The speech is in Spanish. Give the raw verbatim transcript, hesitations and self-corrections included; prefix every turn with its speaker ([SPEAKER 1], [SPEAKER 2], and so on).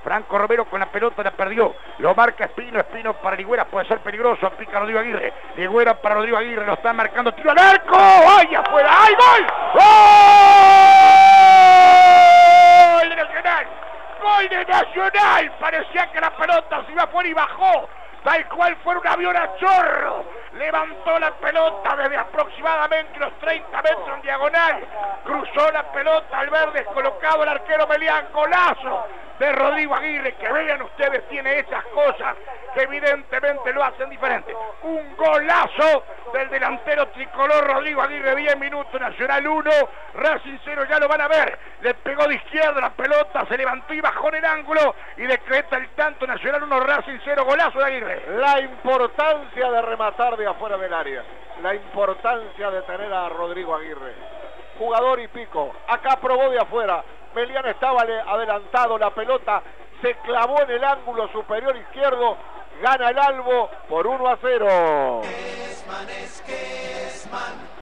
[SPEAKER 1] Franco Romero con la pelota la perdió. Lo marca Espino. Espino para Ligüera. Puede ser peligroso. Aplica Rodrigo Aguirre. Ligüera para Rodrigo Aguirre. Lo están marcando. Tiro al arco. ¡Ay, afuera! ¡Ay, gol! ¡Gol de Nacional! ¡Gol de Nacional! Parecía que la pelota se iba afuera y bajó. Tal cual fuera un avión a chorro. Levantó la pelota desde aproximadamente unos treinta metros en diagonal. Cruzó la pelota al ver descolocado el arquero Melián. Golazo de Rodrigo Aguirre, que vean ustedes, tiene esas cosas que evidentemente lo hacen diferente. Un golazo del delantero tricolor Rodrigo Aguirre. Diez minutos, Nacional uno, Racing cero, ya lo van a ver. Le pegó de izquierda la pelota, se levantó y bajó en el ángulo y decreta el tanto. Nacional uno, Racing cero, golazo de Aguirre.
[SPEAKER 2] La importancia de rematar de afuera del área, la importancia de tener a Rodrigo Aguirre, jugador y pico. Acá probó de afuera, Melián estaba adelantado, la pelota se clavó en el ángulo superior izquierdo, gana el Albo por uno a cero.